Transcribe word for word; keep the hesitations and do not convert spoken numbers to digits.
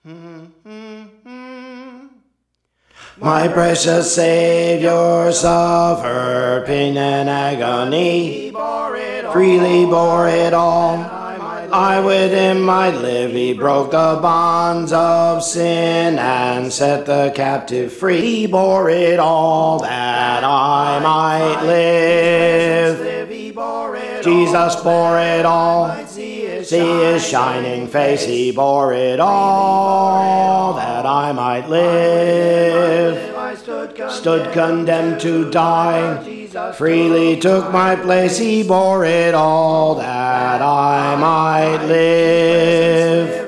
My precious Savior suffered pain and agony, freely bore it all. I with him might live. He broke the bonds of sin and set the captive free. He bore it all that I might live. Jesus bore it all. See his shining face. He bore it all that I might live. Stood condemned to die, freely took my place. He bore it all that I might live.